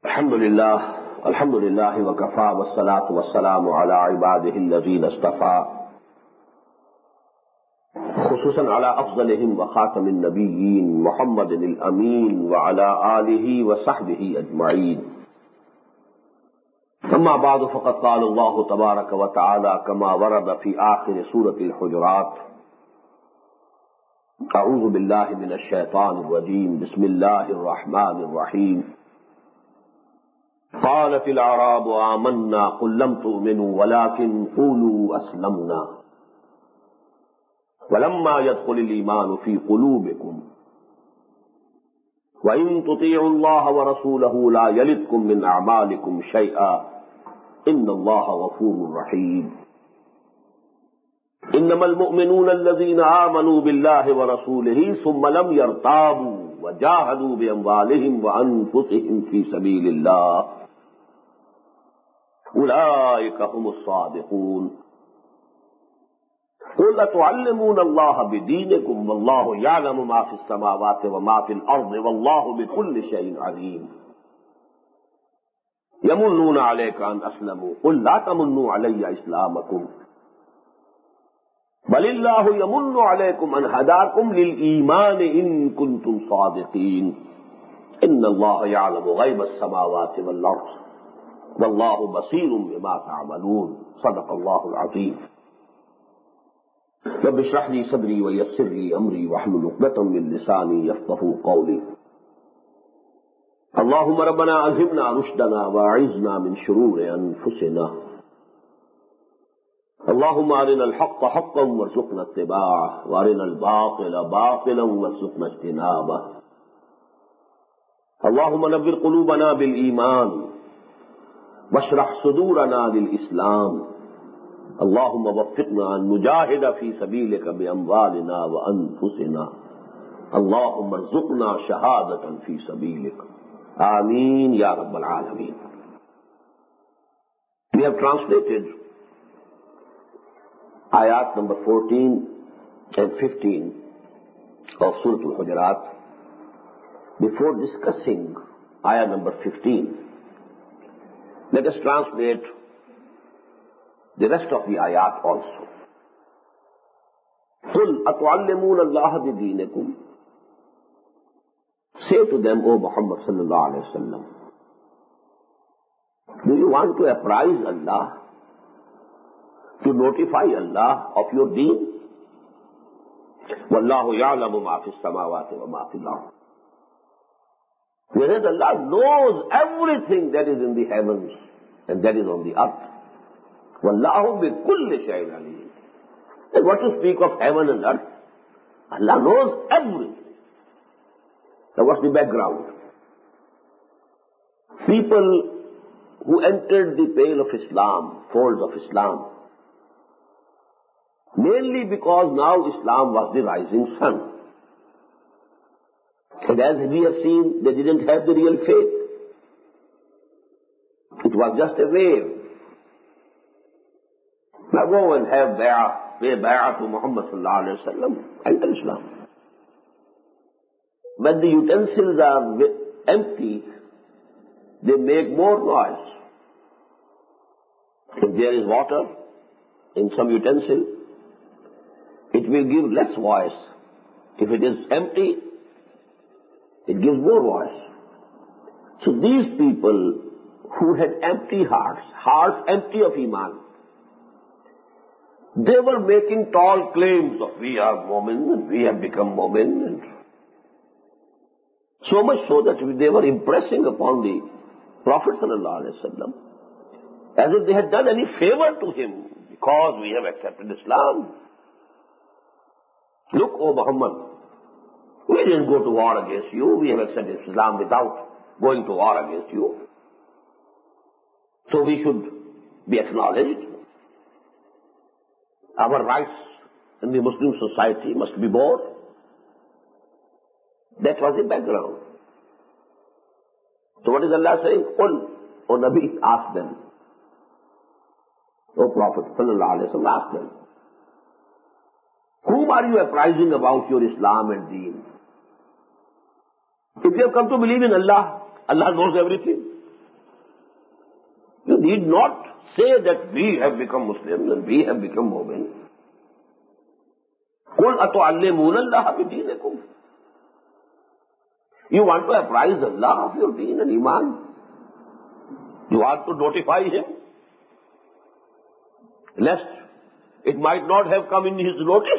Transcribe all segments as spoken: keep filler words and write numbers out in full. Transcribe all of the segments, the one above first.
अल्हम्दुलिल्लाह अल्हम्दुलिल्लाह वकफ़ा वस्सलातु वस्सलामु अला इबादिहिल्लज़ीना इस्तफ़ा खुसूसन अला अफ़ज़लिहिम व ख़ातमिन नबिय्यीन मुहम्मदिनिल अमीन व अला आलिहि व सहबिहि अजमईन। अम्मा बअद फ़क़द क़ाल अल्लाहु तबारक व तआला कमा वरद फ़ी आख़िर सूरतिल हुजुरात अऊज़ु बिल्लाहि मिनश शैतानिर रजीम बिस्मिल्लाहिर रहमानिर रहीम। क़ालतिल अअराबु आमन्ना क़ुल लम तुअमिनु वलाकिन क़ूलू अस्लमना वलम्मा यदख़ुलिल ईमानु फ़ी क़ुलूबिकुम व इन तुतीअुल्लाह व रसूलहु ला यलिदकुम मिन अअमालिकुम शैअा इन्नल्लाह गफ़ूरुर रहीम। इन्नमल मुअमिनूना अल्लज़ीना आमनू बिल्लाहि व रसूलिही सुम्मा लम यर्ताबू व जाहदू बिअम्वालिहिम व अनफुसिहिम फ़ी सबीलिल्लाह उलाइका हुमुस सादिक़ून। क़ुल अतुअल्लिमूना अल्लाह बिदीनिकुम वल्लाहु यअलमु मा फ़िस समावाति व मा फ़िल अर्ज़ि वल्लाहु बिकुल्लि शैइन अलीम। यमुन्नूना अलैका अन अस्लमू क़ुल ला तमुन्नू अलय्या इस्लामकुम बलिल्लाहु यमुन्नु अलैकुम अन हदाकुम लिल ईमान इन कुंतुम सादिक़ीन। इन्नल्लाह यअलमु ग़ैबस समावाति वल अर्ज़ वल्लाहु बसीरुम बिमा तअमलून। सदक़ल्लाहुल अज़ीम। रब्बि इश्रह ली सदरी व यस्सिर ली अमरी वहलुल उक़दतम मिन लिसानी यफ़क़हू क़ौली। अल्लाहुम्मा रब्बना अल्हिमना रुश्दना व अइज़ना मिन शुरूरि अनफुसिना। अल्लाहुम्मा अरिनल हक़्क़ हक़्क़न वरज़ुक़ना इत्तिबाअह व अरिनल बातिला बातिलन वरज़ुक़ना इज्तिनाबह। अल्लाहुम्मा नव्विर क़ुलूबना बिल ईमान वश्रह सुदूरना लिल इस्लाम। अल्लाहुम्मा वफ़्फ़िक़ना अन नुजाहिद फ़ी सबीलिका बिअम्वालिना व अनफुसिना। अल्लाहुम्मा अर्ज़ुक़ना शहादतन फ़ी सबीलिक। आमीन या रब्बल आलमीन। We have translated ayat number fourteen and fifteen of Surah Al-Hujurat. Before discussing ayat number fifteen, let us translate the rest of the ayat also. قُلْ أَتُعَلِّمُونَ اللَّهَ بِدِينِكُمْ. Say to them, O Muhammad sallallahu alayhi wa sallam, do you want to apprise Allah, to notify Allah of your deen? وَاللَّهُ يَعْلَمُ مَا فِي السَّمَاوَاتِ وَمَا فِي الْأَرْضِ. Whereas Allah knows everything that is in the heavens and that is on the earth. وَاللَّهُ بِكُلِّ شَيْءٍ عَلِيمٌ. And what to speak of heaven and earth? Allah knows everything. Now what's the background? People who entered the pale of Islam, folds of Islam, mainly because now Islam was the rising sun. And as we have seen, they didn't have the real faith. It was just a wave. Now go and have bay'ah, pay bay'ah to Muhammad sallallahu alayhi wa sallam, enter Islam. When the utensils are empty, they make more noise. If there is water in some utensil, it will give less voice. If it is empty, it gives more voice. So these people who had empty hearts, hearts empty of Iman, they were making tall claims of we are Mu'min and we have become Mu'min. And so much so that they were impressing upon the Prophet sallallahu alaihi wasallam as if they had done any favor to him because we have accepted Islam. Look, O Muhammad, we didn't go to war against you. We have accepted Islam without going to war against you. So we should be acknowledged. Our rights in the Muslim society must be borne. That was the background. So what is Allah saying? Qul, O Nabi, ask them. O Prophet sallallahu alayhi wa sallam, ask them. Whom are you apprising about your Islam and Deen? If you have come to believe in Allah, Allah knows everything. You need not say that we have become Muslims and we have become mu'min. قُلْ أَتُعَلِّمُونَ اللَّهَ بِدِينِكُمْ. You want to apprise Allah of your deen and iman. You want to notify Him, lest it might not have come in His notice.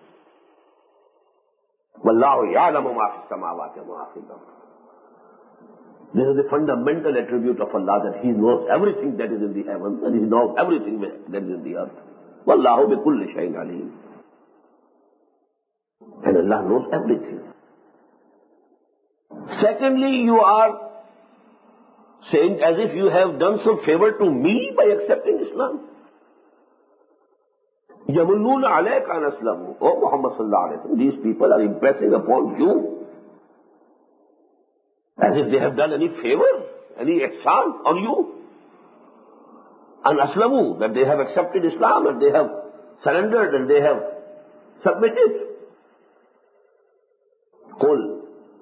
وَاللَّهُ يَعْلَمُ مَا فِي السَّمَاوَاتِ وَمَا فِي الْأَرْضِ. This is the fundamental attribute of Allah, that He knows everything that is in the heavens and He knows everything that is in the earth. وَاللَّهُ بِكُلِّ شَيْءٍ عَلِيمٌ. And Allah knows everything. Secondly, you are saying as if you have done some favor to me by accepting Islam. يَمُنُّونَ عَلَيْكَ أَنْ أَسْلَمُوا. Oh Muhammad sallallahu alayhi wa sallam, these people are impressing upon you as if they have done any favor, any ihsan on you. And aslamu, that they have accepted Islam and they have surrendered and they have submitted. Qul.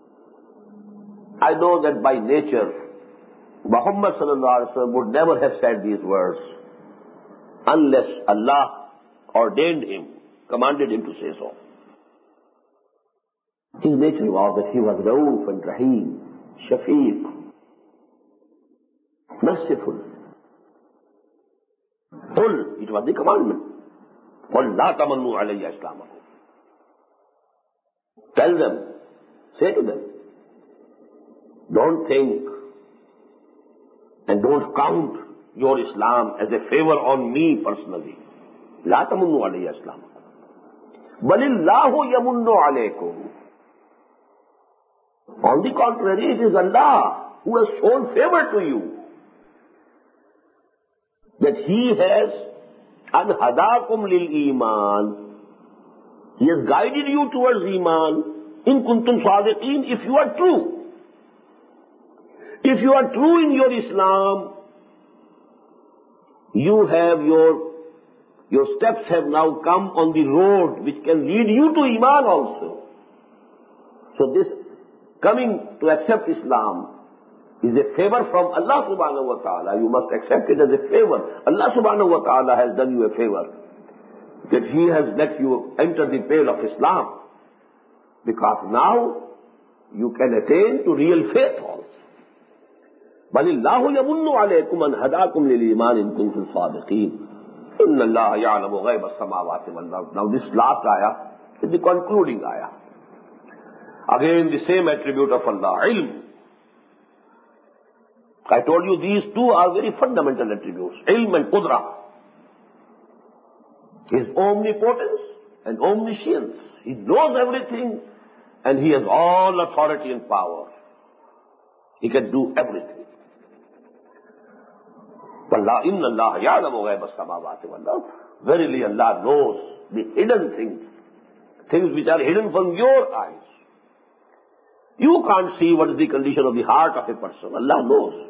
I know that by nature, Muhammad sallallahu alaihi wasallam would never have said these words unless Allah ordained him, commanded him to say so. His nature was that he was Rauf and Rahim, Shafiq, merciful. Qul, it was the commandment. Qul la tamannu alayya islamakum. Tell them, say to them, don't think and don't count your Islam as a favor on me personally. La tamannu alayya islamakum. Balillahu yamunnu alaykum. On the contrary, it is Allah who has shown favor to you, that He has an hadakum lil iman. He has guided you towards iman. In kuntum sadiqeen, if you are true. If you are true in your Islam, you have your, your steps have now come on the road which can lead you to iman also. So this coming to accept Islam is a favor from Allah subhanahu wa ta'ala. You must accept it as a favor. Allah subhanahu wa ta'ala has done you a favor, that He has let you enter the pale of Islam, because now you can attain to real faith also. Balillahu yamunnu alaykum an hadakum lil iman in kuntum sadiqeen. Inna Allah ya'lamu ghayba as-samawati wal ard. Now this last ayah is the concluding ayah. Again the same attribute of Allah, ilm. I told you these two are very fundamental attributes, ilm and qudra. His omnipotence and omniscience. He knows everything and He has all authority and power. He can do everything. Wallah, inna Allah ya'lamu ghayba as-samawati wal ard. Verily Allah knows the hidden things, things which are hidden from your eyes. You can't see what is the condition of the heart of a person. Allah knows.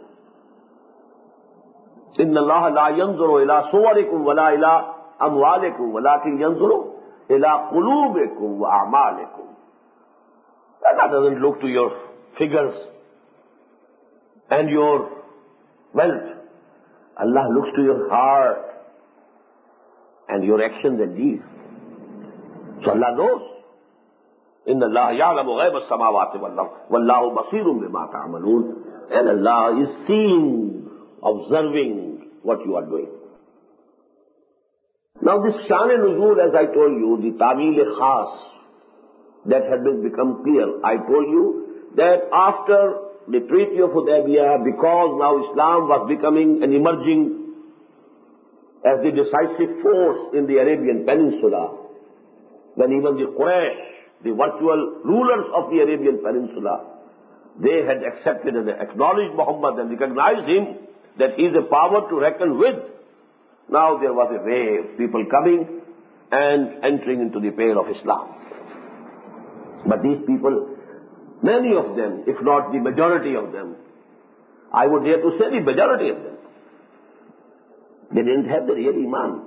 Inna Allah la yanzuru ila suwarikum wa la ila amwalikum walakin yanzuru ila qulubikum wa a'malikum. Allah doesn't look to your figures and your wealth. Allah looks to your heart and your actions and deeds. So Allah knows. Inna Allah ya'lamu ghayba as-samawati wal ard wallahu basirun bima ta'malun. And Allah is seeing, observing what you are doing. Now this Shan-e-Nuzul, as I told you, the Ta'wil-e-Khas, that had been become clear. I told you that after the Treaty of Hudaybiyah, because now Islam was becoming and emerging as the decisive force in the Arabian Peninsula, when even the Quraysh, the virtual rulers of the Arabian Peninsula, they had accepted and acknowledged Muhammad and recognized him, that he is a power to reckon with. Now there was a wave, people coming and entering into the pale of Islam. But these people, many of them, if not the majority of them, I would dare to say the majority of them, they didn't have the real iman.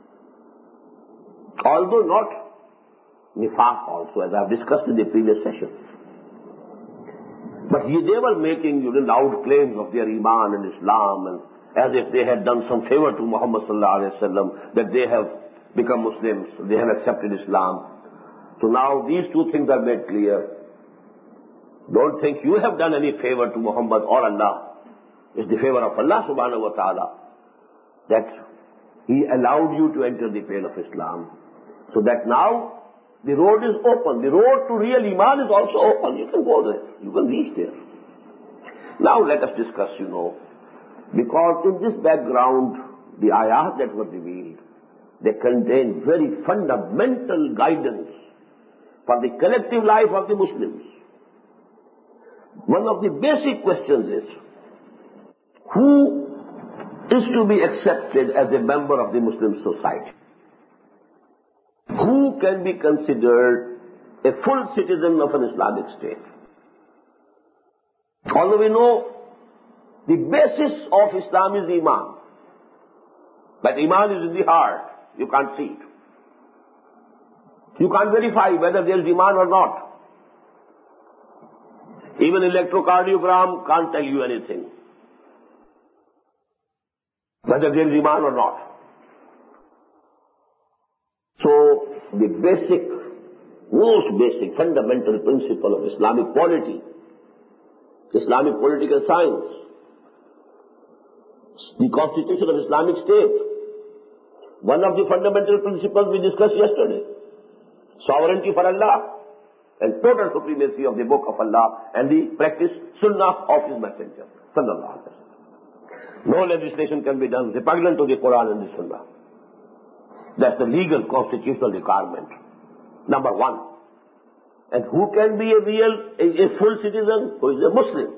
Although not nifaq also, as I have discussed in the previous session. But they were making, you know, loud claims of their iman and Islam, and as if they had done some favor to Muhammad sallallahu alaihi wasallam, that they have become Muslims, they have accepted Islam. So now these two things are made clear. Don't think you have done any favor to Muhammad or Allah. It's the favor of Allah subhanahu wa ta'ala that He allowed you to enter the pale of Islam. So that now the road is open. The road to real Iman is also open. You can go there. You can reach there. Now let us discuss, you know, because in this background, the ayat that were revealed, they contain very fundamental guidance for the collective life of the Muslims. One of the basic questions is, who is to be accepted as a member of the Muslim society? Who can be considered a full citizen of an Islamic state? Although we know the basis of Islam is Iman, but Iman is in the heart. You can't see it. You can't verify whether there is Iman or not. Even electrocardiogram can't tell you anything, whether there is Iman or not. So, the basic, most basic, fundamental principle of Islamic polity, Islamic political science, the constitution of Islamic State, one of the fundamental principles we discussed yesterday, sovereignty for Allah, and total supremacy of the book of Allah and the practice sunnah of His Messenger, sallallahu alaihi wasallam. No legislation can be done repugnant to the Quran and the Sunnah. That's the legal constitutional requirement, number one. And who can be a real, a, a full citizen? Who is a Muslim?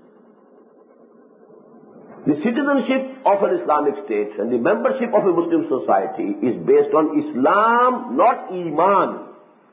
The citizenship of an Islamic state and the membership of a Muslim society is based on Islam, not Iman.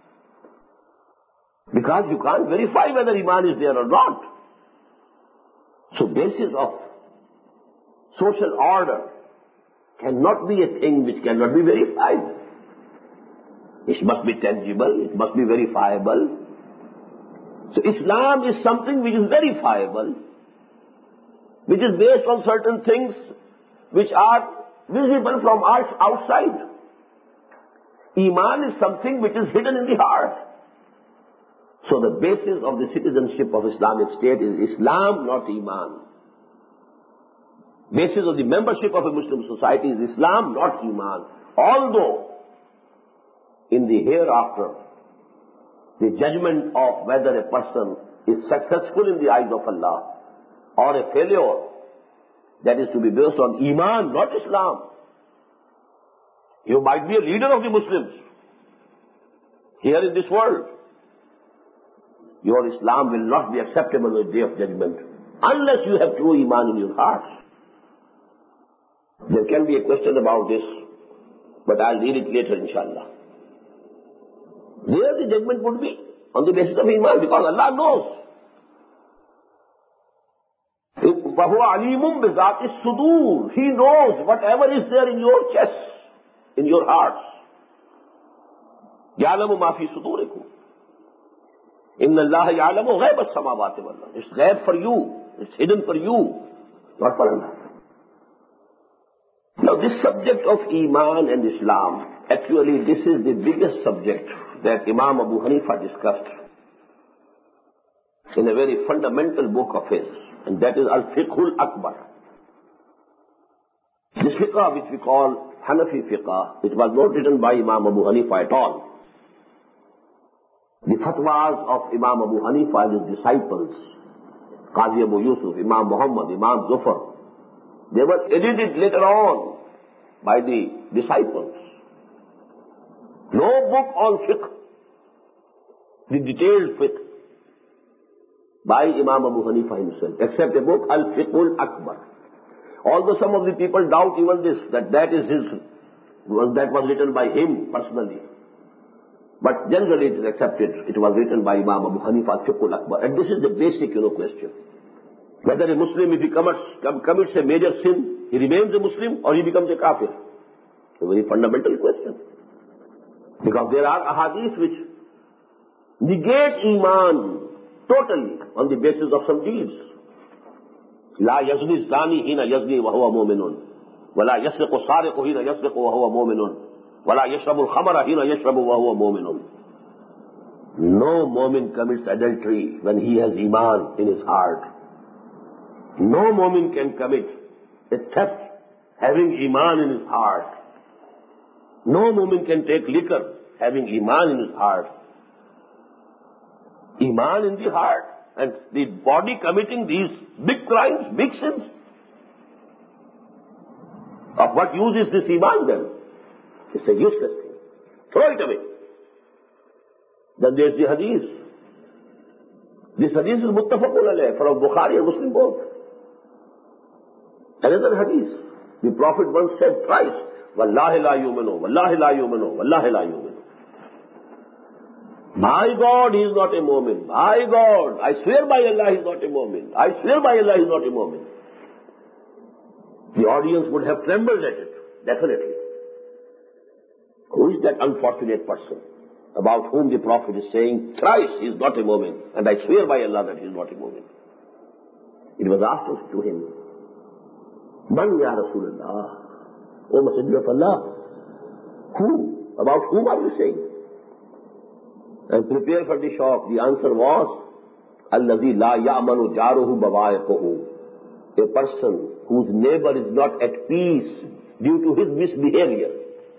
Because you can't verify whether Iman is there or not. So basis of social order cannot be a thing which cannot be verified. It must be tangible, it must be verifiable. So Islam is something which is verifiable, which is based on certain things which are visible from outside. Iman is something which is hidden in the heart. So the basis of the citizenship of Islamic State is Islam, not Iman. Basis of the membership of a Muslim society is Islam, not Iman. Although, in the hereafter, the judgment of whether a person is successful in the eyes of Allah or a failure, that is to be based on Iman, not Islam. You might be a leader of the Muslims here in this world. Your Islam will not be acceptable on the day of judgment unless you have true Iman in your heart. There can be a question about this, but I'll read it later, inshallah. There the judgment would be on the basis of Iman, because Allah knows. وَهُوَ عَلِيمٌ بِذَاتِ الصُّدُورِ. He knows whatever is there in your chest, in your hearts. يَعْلَمُ مَا فِي صُدُورِكُمْ. إِنَّ اللَّهَ يَعْلَمُ غَيْبَ السَّمَاوَاتِ وَالْأَرْضِ. It's ghaib for you. It's hidden for you, not for Allah. Now this subject of Iman and Islam, actually this is the biggest subject that Imam Abu Hanifa discussed in a very fundamental book of his, and that is Al-Fiqhul Akbar. This fiqh which we call Hanafi fiqh, it was not written by Imam Abu Hanifa at all. The fatwas of Imam Abu Hanifa and his disciples, Qazi Abu Yusuf, Imam Muhammad, Imam Zufar, they were edited later on by the disciples. No book on fiqh, the detailed fiqh, by Imam Abu Hanifa himself, except a book, Al-Fiqhul Akbar. Although some of the people doubt even this, that that is his, that was written by him personally. But generally it is accepted, it was written by Imam Abu Hanifa, Al-Fiqhul Akbar. And this is the basic, you know, question. Whether a Muslim, if he commits, commits a major sin, he remains a Muslim or he becomes a kafir. A very fundamental question. Because there are ahadith which negate Iman totally on the basis of some deeds. La yazni zani hina yazni wa huwa mu'minun. Wala yasriqu sariqu hina yasriqu wa huwa mu'minun. Wala yashrabu al-khamra hina yashrabu wa huwa mu'minun. No mu'min commits adultery when he has iman in his heart. No mu'min can commit a theft having iman in his heart. No mu'min can take liquor having iman in his heart. Iman in the heart and the body committing these big crimes, big sins. Of what use is this iman then? It's a useless thing. Throw it away. Then there's the hadith. This hadith is muttafaqun alayh from Bukhari and Muslim both. Another hadith. The Prophet once said thrice, Wallahi la yuminu, Wallahi la yuminu, Wallahi la yuminu. My God, he is not a mu'min. My God, I swear by Allah, he is not a mu'min. I swear by Allah, he is not a mu'min. The audience would have trembled at it, definitely. Who is that unfortunate person about whom the Prophet is saying, thrice he is not a mu'min, and I swear by Allah that he is not a mu'min? It was asked to him, Man ya Rasulullah, O Messenger of Allah, who? About whom are you saying? And prepare for the shock. The answer was, Allazi la ya'manu jaruhu bawa'iquhu. A person whose neighbor is not at peace due to his misbehavior.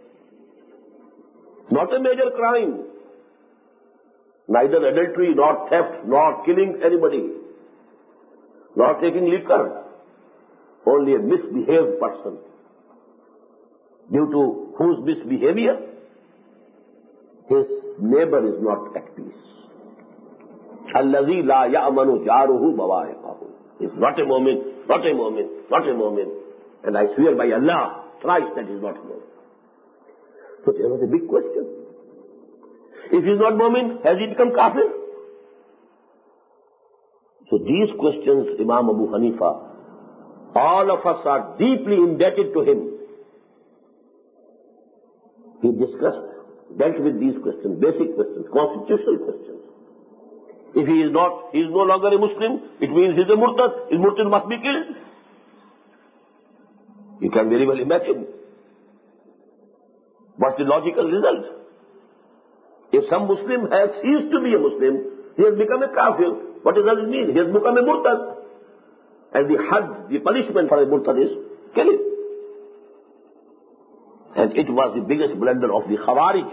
Not a major crime. Neither adultery, nor theft, nor killing anybody, nor taking liquor. Only a misbehaved person, due to whose misbehavior his neighbor is not at peace. Allazi la ya'manu jaruhu bawa'iqahu. Is not a mu'min, not a mu'min, not a mu'min. And I swear by Allah, thrice that is not a mu'min. So there was a big question. If he is not mu'min, has he become kafir? So these questions, Imam Abu Hanifa, all of us are deeply indebted to him. He discussed, dealt with these questions, basic questions, constitutional questions. If he is not, he is no longer a Muslim, it means he is a murtad. His murtad must be killed. You can very well imagine what's the logical result. If some Muslim has ceased to be a Muslim, he has become a kafir. What does that mean? He has become a murtad. And the had, the punishment for a murtad is killing. And it was the biggest blunder of the Khawarij.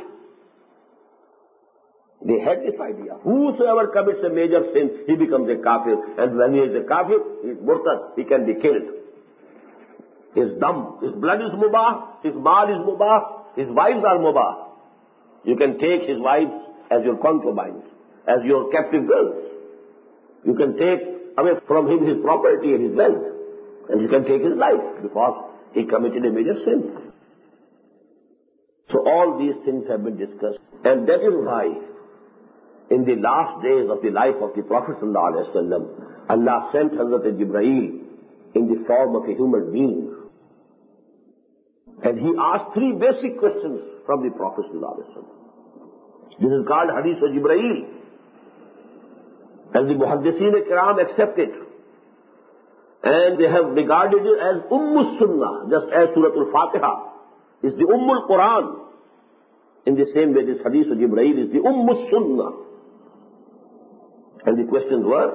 They had this idea. Whosoever commits a major sin, he becomes a kafir. And when he is a kafir, he is murtad, he can be killed. His dam, his blood is mubah, his mal is mubah, his wives are mubah. You can take his wives as your concubines, as your captive girls. You can take away from him his property and his wealth, and you can take his life because he committed a major sin. So all these things have been discussed, and that is why in the last days of the life of the Prophet ﷺ, Allah sent Hazrat Jibreel in the form of a human being, and he asked three basic questions from the Prophet ﷺ. This is called Hadith of Jibreel. And the Muhaddiseen Kiram accept it. And they have regarded it as Ummul Sunnah, just as Surah Al-Fatiha is the Ummul Quran. In the same way, this Hadith of Jibreel is the Ummul Sunnah. And the questions were,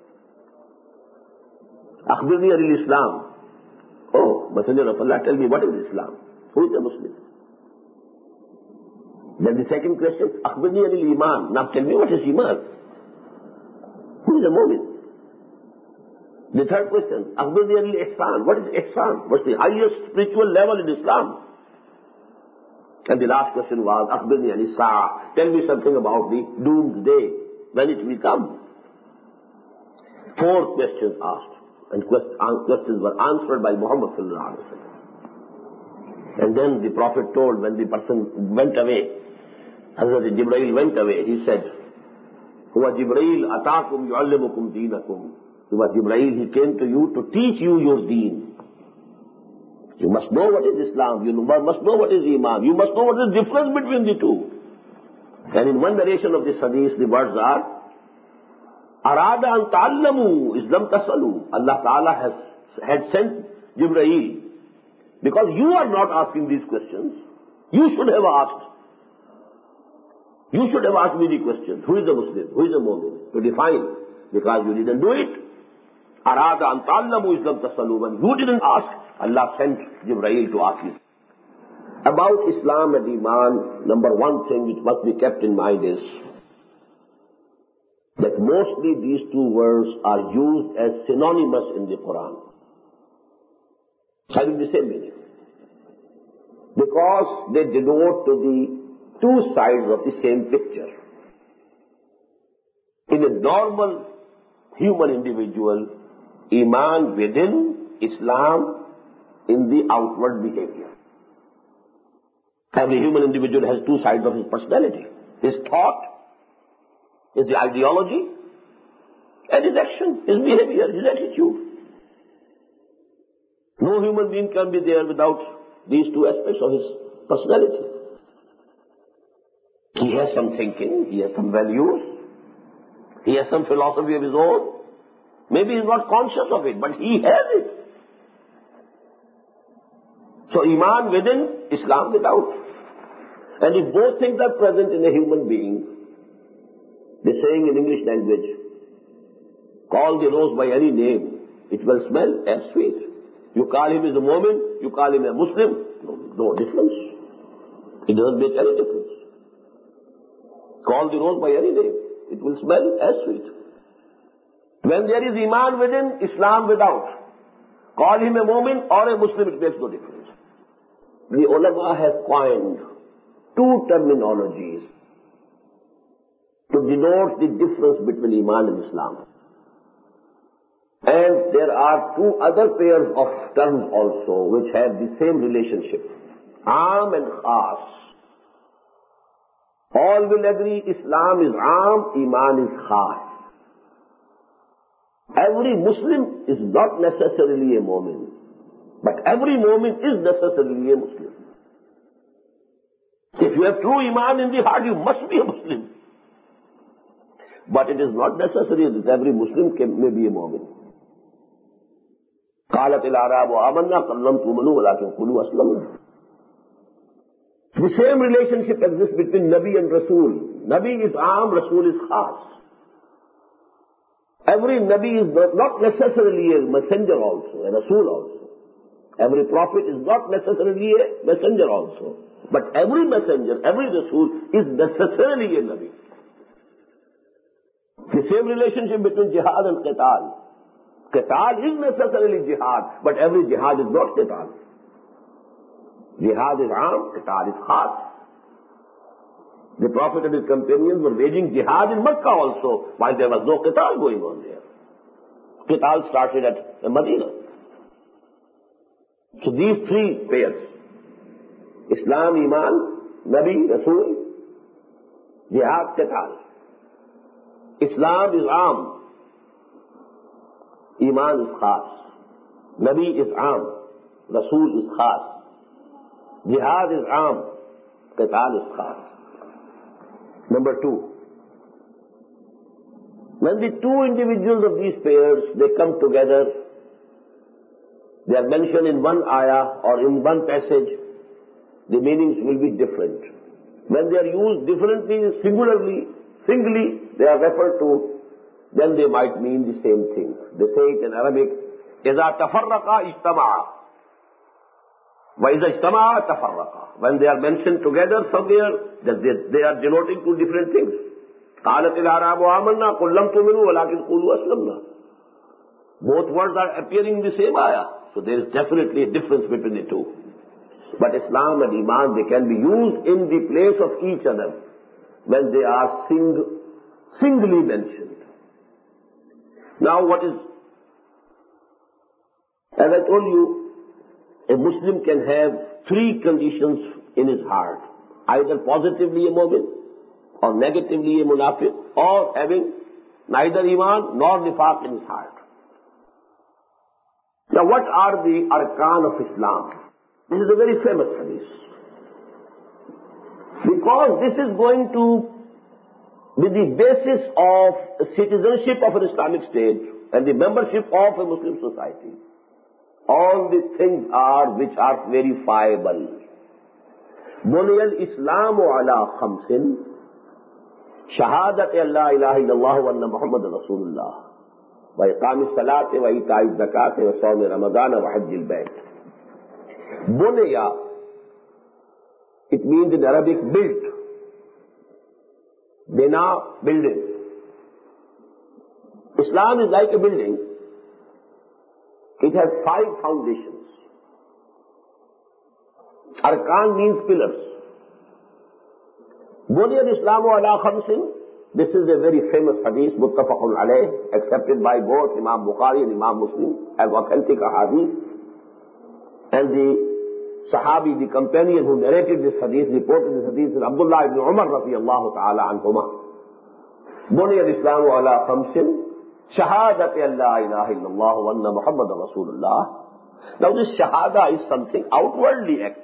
Akhbirni anil Islam. Oh, Messenger of Allah, tell me, what is Islam? Who is a Muslim? Then the second question, Akhbirni anil Iman. Now tell me, what is Iman? Who is a mu'min? The third question, Akhbirni anil Ihsan. What is Ihsan? What's the highest spiritual level in Islam? And the last question was, Akhbirni anil Sa'ah. Tell me something about the doomsday, when it will come. Four questions asked, and questions were answered by Muhammad sallallahu alaihi wasallam. And then the Prophet told, when the person went away, Hazrat Jibreel went away, he said, Huwa Jibreel ataakum yu'allimukum deenakum. Huwa Jibreel, he came to you to teach you your deen. You must know what is Islam. You must know what is Iman. You must know what is the difference between the two. And in one narration of this hadith, the words are, Arada an ta'allamu islam tasalu. Allah Ta'ala has had sent Jibreel. Because you are not asking these questions. You should have asked. You should have asked me the question. Who is a Muslim? Who is a Mu'min? To define. Because you didn't do it. Arada an ta'allamu islam tasalu. When you didn't ask, Allah sent Jibreel to ask you. About Islam and Iman, number one thing which must be kept in mind is that mostly these two words are used as synonymous in the Quran, having the same meaning, because they denote to the two sides of the same picture. In a normal human individual, Iman within, Islam in the outward behavior. Every human individual has two sides of his personality. His thought, his ideology, and his action, his behavior, his attitude. No human being can be there without these two aspects of his personality. He has some thinking, he has some values, he has some philosophy of his own. Maybe he is not conscious of it, but he has it. So Iman within, Islam without. And if both things are present in a human being, the saying in English language, call the rose by any name, it will smell as sweet. You call him as a Mu'min, you call him a Muslim, no, no difference. It doesn't make any difference. Call the rose by any name, it will smell as sweet. When there is Iman within, Islam without, call him a Mu'min or a Muslim, it makes no difference. The ulama have coined two terminologies to denote the difference between Iman and Islam. And there are two other pairs of terms also which have the same relationship. Aam and Khas. All will agree Islam is Aam, Iman is Khas. Every Muslim is not necessarily a Mu'min. But every Mu'min is necessarily a Muslim. If you have true Iman in the heart, you must be a Muslim. But it is not necessary that every Muslim can, may be a Mu'min. قالت الأعراب آمنا قل لم تؤمنوا ولكن قولوا أسلمنا. The same relationship exists between Nabi and Rasul. Nabi is Aam, Rasul is Khas. Every Nabi is not necessarily a messenger also, a Rasul also. Every prophet is not necessarily a messenger also. But every messenger, every Rasul is necessarily a Nabi. The same relationship between jihad and qital. Qital is necessarily jihad, but every jihad is not qital. Jihad is aam, qital is khas. The Prophet and his companions were waging jihad in Makkah also, while there was no qital going on there. Qital started at Medina. So these three pairs, Islam, Iman, Nabi, Rasul, Jihad, Qital. Islam is Aam, Iman is Khas. Nabi is Aam, Rasul is Khas. Jihad is Aam, Qital is Khas. Number two, when the two individuals of these pairs, they come together, they are mentioned in one ayah or in one passage, the meanings will be different. When they are used differently, singularly, singly, they are referred to, then they might mean the same thing. They say it in Arabic, إِذَا تَفَرَّقَا اجْتَمَعَا وَإِذَا اجْتَمَعَا تَفَرَّقَا. When they are mentioned together somewhere, they are denoting two different things. قَالَتِ الْأَعْرَابُ آمَنَّا قُلْ لَمْ تُؤْمِنُوا وَلَكِنْ قُولُوا أَسْلَمْنَا. Both words are appearing in the same ayah. So there is definitely a difference between the two. But Islam and Iman, they can be used in the place of each other when they are sing, singly mentioned. Now what is, as I told you, a Muslim can have three conditions in his heart. Either positively a Mu'min, or negatively a Munafiq, or having neither Iman nor Nifaq in his heart. Now what are the arkan of Islam? This is a very famous hadith. Because this is going to with the basis of citizenship of an Islamic state and the membership of a Muslim society. All these things are which are verifiable. بني الإسلام على خمس شهادة أن لا إله إلا الله وأن محمد رسول الله وإقام الصلاة وإيتاء الزكاة وصوم رمضان وحج البيت. بني, it means in Arabic built. Bina, building. Islam is like a building. It has five foundations. Arkan means pillars. Buniya al-Islamu ala khamsin. This is a very famous hadith, muttafaqun alayh, accepted by both Imam Bukhari and Imam Muslim as authentic hadith. And the Sahabi, the companion who narrated this hadith, reported this hadith is Abdullah ibn Umar radiyallahu ta'ala anhuma. Buniya al-Islamu ala khamsin. Shahadati an la ilaha illallah wa anna Muhammadan Rasulullah. Now this shahada is something outwardly act.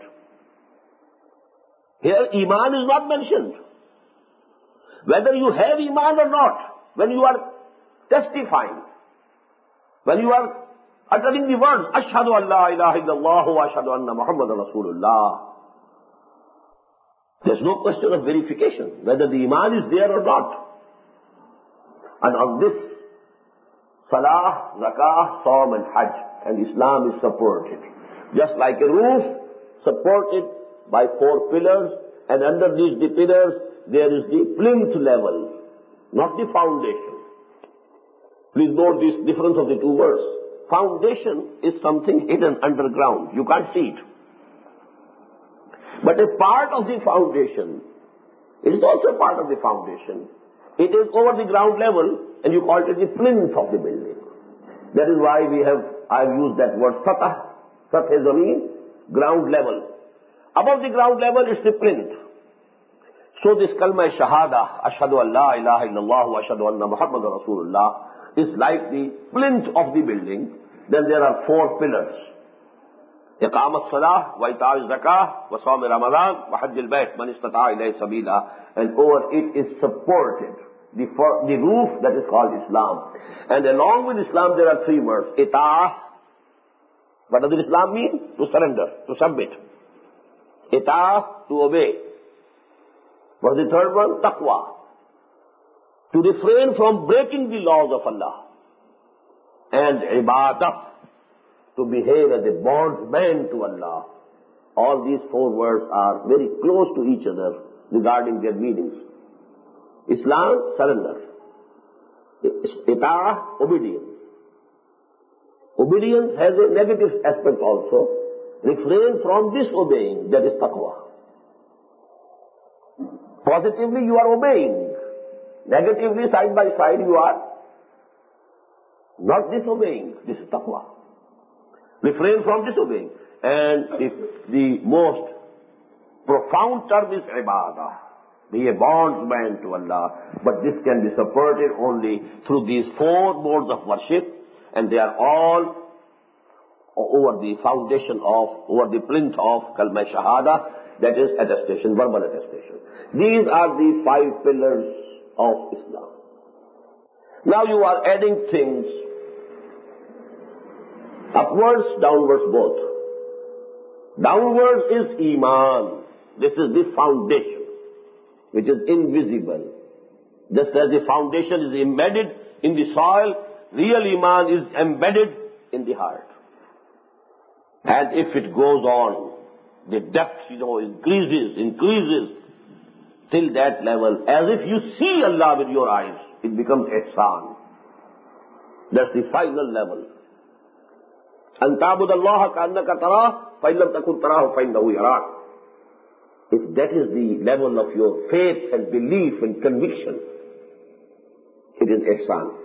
Here iman is not mentioned. Whether you have iman or not, when you are testifying, when you are uttering the words, Ashhadu an la ilaha illallah wa ashhadu anna Muhammadan Rasulullah, there's no question of verification, whether the iman is there or not. And on this, Salah, Zakah, Sawm and Hajj, and Islam is supported. Just like a roof supported by four pillars, and underneath the pillars there is the plinth level, not the foundation. Please note this difference of the two words. Foundation is something hidden underground. You can't see it. But a part of the foundation, it is also part of the foundation. It is over the ground level, and you call it the plinth of the building. That is why we have, I have used that word satah. Satah zameen, ground level. Above the ground level is the plinth. So this kalma shahada, ashhadu an la ilaha illallah wa ashhadu anna Muhammadan Rasulullah, is like the plinth of the building. Then there are four pillars. Iqamat salah, wa ita'i zakah, wa sawm ramadan, wa hajj al-bayt, man istata'a ilayhi sabila. And over it is supported the, for, the roof that is called Islam. And along with Islam there are three words. Ita'ah. What does Islam mean? To surrender, to submit. Ita'ah, to obey. What is the third one? Taqwa. To refrain from breaking the laws of Allah. And ibadah, to behave as a bondsman to Allah. All these four words are very close to each other regarding their meanings. Islam, surrender. Ita'ah, obedience. Obedience has a negative aspect also. Refrain from disobeying, that is taqwa. Positively you are obeying. Negatively, side by side, you are not disobeying. This is taqwa. Refrain from disobeying. And if the most profound term is ibadah. Be a bondsman to Allah. But this can be supported only through these four modes of worship. And they are all over the foundation of, over the plinth of kalma shahada, that is attestation, verbal attestation. These are the five pillars of Islam. Now you are adding things, upwards, downwards both. Downwards is iman. This is the foundation, which is invisible. Just as the foundation is embedded in the soil, real iman is embedded in the heart. And if it goes on, the depth, you know, increases, increases, till that level, as if you see Allah with your eyes, it becomes ihsan. That's the final level. أَن تَعْبُدَ اللَّهَ كَأَنَّكَ تَرَاهُ فَإِن لَمْ تَكُنْ تَرَاهُ فَإِنَّهُ يَرَاكَ. If that is the level of your faith and belief and conviction, it is ihsan.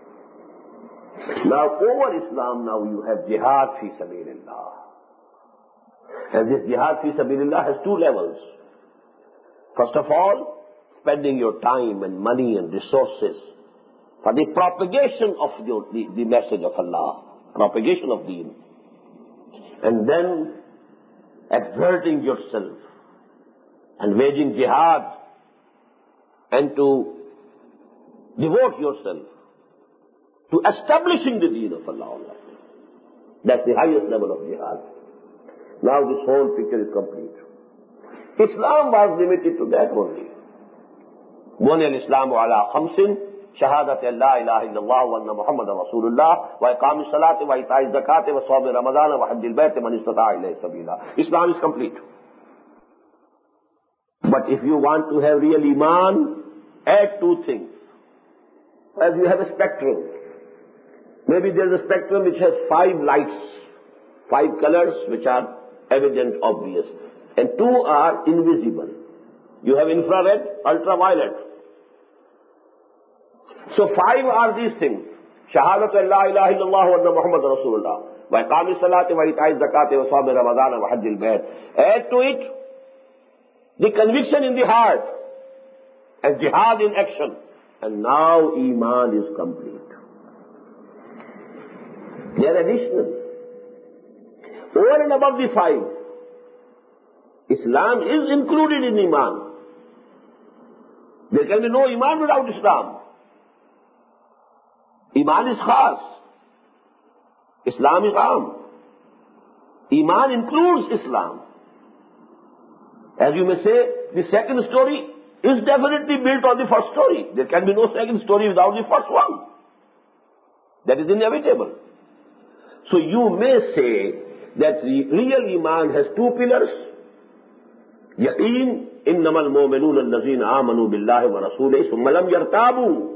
Now over Islam, now you have jihad fi sabilillah. And this jihad fi sabilillah has two levels. First of all, spending your time and money and resources for the propagation of your, the, the message of Allah, propagation of deen. And then exerting yourself and waging jihad and to devote yourself to establishing the deen of Allah. That's the highest level of jihad. Now this whole picture is complete. Islam was limited to that only. Buni al-Islamu ala khamsin, shahadat la ilaha illallah wa anna Muhammadan Rasulullah, wa iqam as-salati wa ita'i zakati wa sawmi Ramadan wa hajj al-bayt man istata'a ilayhi sabila. Islam is complete. But if you want to have real iman, add two things. As you have a spectrum. Maybe there is a spectrum which has five lights, five colors which are evident, obvious, and two are invisible. You have infrared, ultraviolet. So five are these things. Shahadat la ilaha illallah wa anna Muhammad Rasulullah. Wa iqam as-salati wa ita'i zakati wa sawmi Ramadan wa hajj al-bayt. Add to it the conviction in the heart and jihad in action. And now iman is complete. They are additional. Over and above the five, Islam is included in iman. There can be no iman without Islam. Iman is khas. Islam is aam. Iman includes Islam. As you may say, the second story is definitely built on the first story. There can be no second story without the first one. That is inevitable. So you may say that the real iman has two pillars. Yaqeen, innamal mu'minuna allazina amanu billahi wa rasulihi thumma lam yartabu.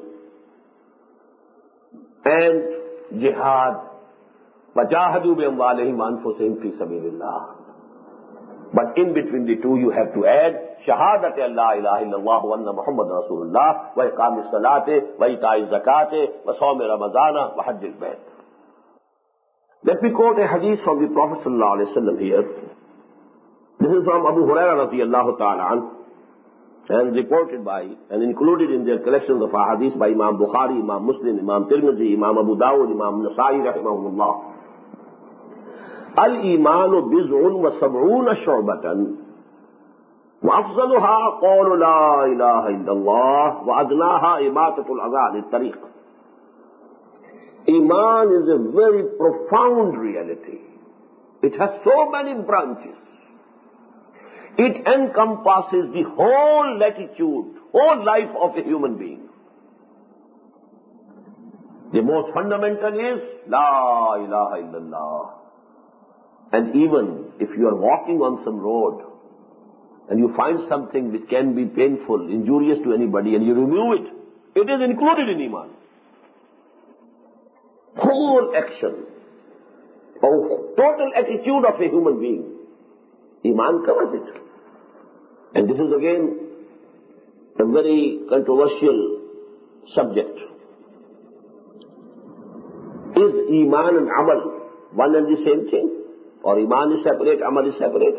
And jihad, wajahadu bi amwalihim wa anfusihim fi sabilillah. But in between the two you have to add shahadat la ilaha illallah wa anna Muhammad Rasulullah wa iqam as-salati wa ita'i zakati wa sawmi Ramadana wa hajj al-bayt. Let me quote a hadith from the Prophet sallallahu alaihi wasallam here. This is from Abu Hurairah radiyallahu ta'ala anhu, and reported by and included in their collections of hadith by Imam Bukhari, Imam Muslim, Imam Tirmidhi, Imam Abu Dawud, Imam Nasa'i rahimahumullah. Al-imanu biz'un wa sab'una shu'batan wa afzaluha qawlu la ilaha illallah wa adnaha imatatul adha lit-tariq. Iman is a very profound reality. It has so many branches. It encompasses the whole latitude, whole life of a human being. The most fundamental is La ilaha illallah. And even if you are walking on some road and you find something which can be painful, injurious to anybody, and you remove it, it is included in Iman. Whole action, or total attitude of a human being, Iman covers it. And this is again a very controversial subject. Is Iman and Amal one and the same thing? Or Iman is separate, Amal is separate?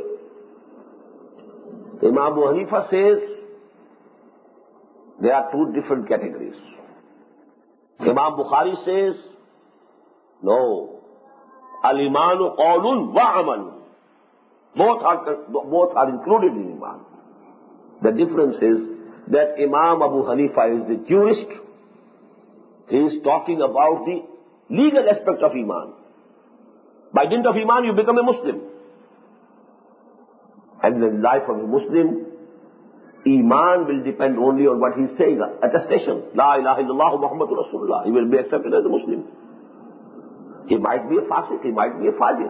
Imam Abu Hanifa says there are two different categories. Imam Bukhari says, no, al-imanu qawlun wa amal. Both are, both are included in Iman. The difference is that Imam Abu Hanifa is the jurist. He is talking about the legal aspect of Iman. By dint of Iman, you become a Muslim. And in the life of a Muslim, Iman will depend only on what he is saying, attestation. La ilaha illallah Muhammadur Rasulullah. He will be accepted as a Muslim. He might be a fasiq, he might be a fajir.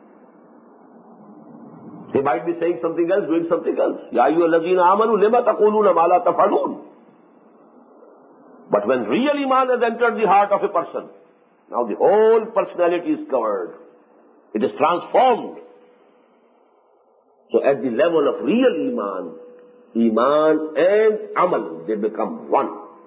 He might be saying something else, doing something else. Ya ayyuhallazina amanu lima taquluna ma la taf'alun. But when real Iman has entered the heart of a person, now the whole personality is covered. It is transformed. So at the level of real Iman, Iman and Amal, they become one.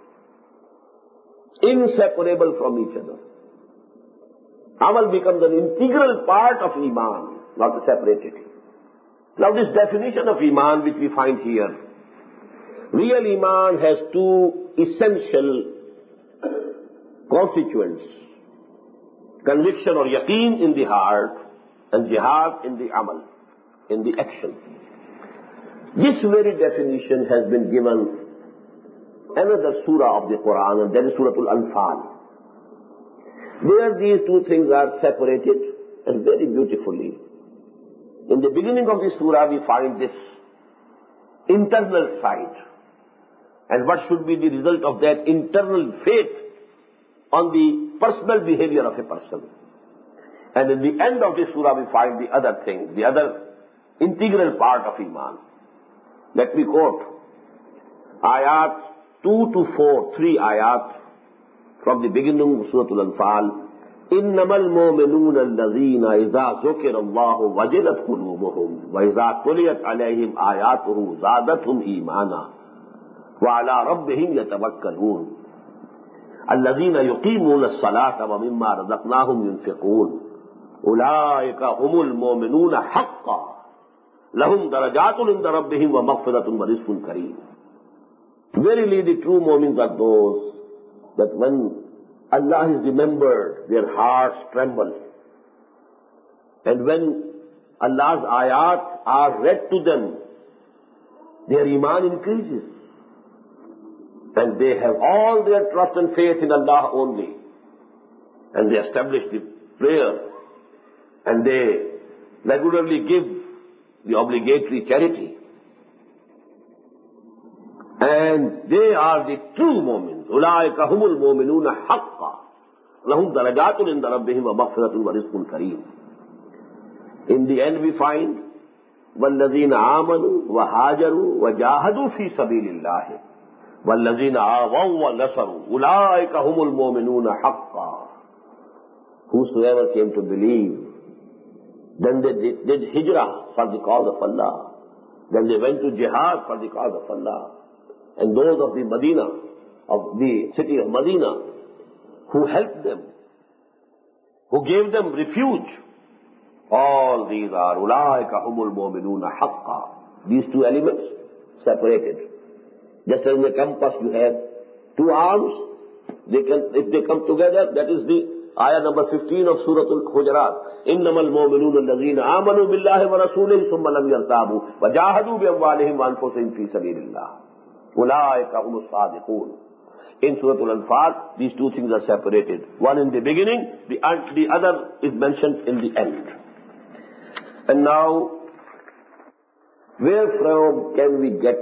Inseparable from each other. Amal becomes an integral part of Iman, not a separate entity. Now this definition of Iman which we find here, real Iman has two essential constituents. Conviction or yaqeen in the heart and jihad in the amal, in the action. This very definition has been given another surah of the Quran, and that is Surah Al-Anfal. There these two things are separated and very beautifully. In the beginning of the surah we find this internal side, and what should be the result of that internal faith on the personal behavior of a person. And in the end of the surah we find the other thing, the other integral part of Iman. Let me quote ayat two to four, three ayat from the beginning of Surah Al-Anfal. إِنَّمَا الْمُؤْمِنُونَ الَّذِينَ إِذَا ذُكِرَ اللَّهُ وَجِلَتْ قُلُوبُهُمْ وَإِذَا تُلِيَتْ عَلَيْهِمْ آيَاتُهُ زَادَتْهُمْ إِيمَانًا وَعَلَى رَبِّهِمْ يَتَوَكَّلُونَ الَّذِينَ يُقِيمُونَ الصَّلَاةَ وَمِمَّا رَزَقْنَاهُمْ يُنْفِقُونَ أُولَئِكَ هُمُ الْمُؤْمِنُونَ حَقًّا لَهُمْ دَرَجَاتٌ عِندَ رَبِّهِمْ وَمَغْفِرَةٌ وَرِزْقٌ كَرِيمٌ. Verily the true mu'mins are those that when Allah is remembered, their hearts tremble. And when Allah's ayat are read to them, their iman increases. And they have all their trust and faith in Allah only. And they establish the prayer. And they regularly give the obligatory charity. And they are the true mu'mins. أُولَٰئِكَ هُمُ الْمُؤْمِنُونَ حَقًّا لَهُمْ دَرَجَاتٌ عِندَ رَبِّهِمْ وَمَغْفِرَةٌ وَرِزْقٌ كَرِيمٌ. In the end we find وَالَّذِينَ آمَنُوا وَهَاجَرُوا وَجَاهَدُوا فِي سَبِيلِ اللَّهِ وَالَّذِينَ آوَوا وَنَصَرُوا أُولَٰئِكَ هُمُ الْمُؤْمِنُونَ حَقًّا. Whosoever came to believe, then they did, did hijrah for the cause of Allah. Then they went to jihad for the cause of Allah. And those of the Medina, of the city of Medina, who helped them, who gave them refuge, all these are ulaika humul mu'minuna haqqa. These two elements separated. Just as in a compass you have two arms, they can, if they come together, that is the ayah number fifteen of Surah Al-Hujurat. إِنَّمَا الْمُؤْمِنُونَ الَّذِينَ آمَنُوا بِاللَّهِ وَرَسُولِهِ ثُمَّ لَمْ يَرْتَابُوا وَجَاهَدُوا بِأَمْوَالِهِمْ وَأَنفُسِهِمْ فِي سَبِيلِ اللَّهِ أُولَٰئِكَ هُمُ الصَّادِقُونَ. In Surah Al-Anfal, these two things are separated. One in the beginning, the, the other is mentioned in the end. And now, where from can we get